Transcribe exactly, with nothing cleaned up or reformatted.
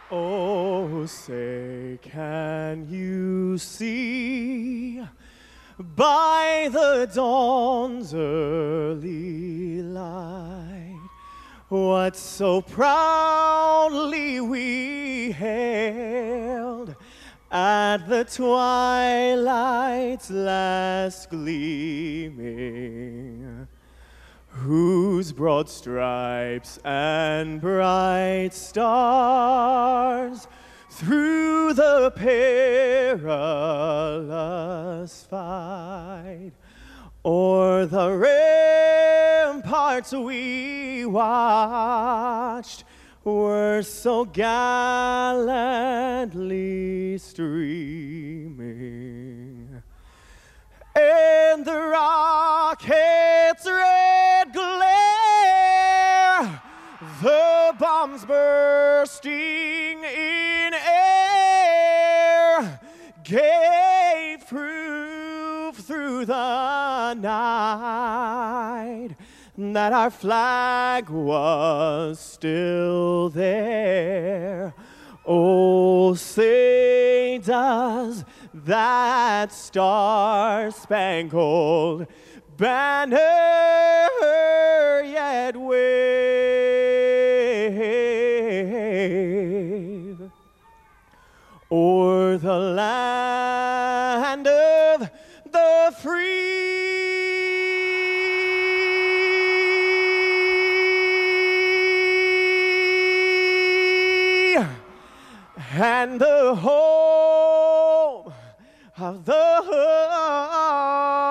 Oh, say, can you see by the dawn's early light what so proudly we hailed at the twilight's last gleaming, whose broad stripes and bright stars through the perilous fight o'er the ramparts we watched were so gallantly streaming, and the rocket's red glare, the bombs bursting in air, gave proof through the night that our flag was still there. Oh, say does that star-spangled banner yet wave o'er the land of the free? And the home of the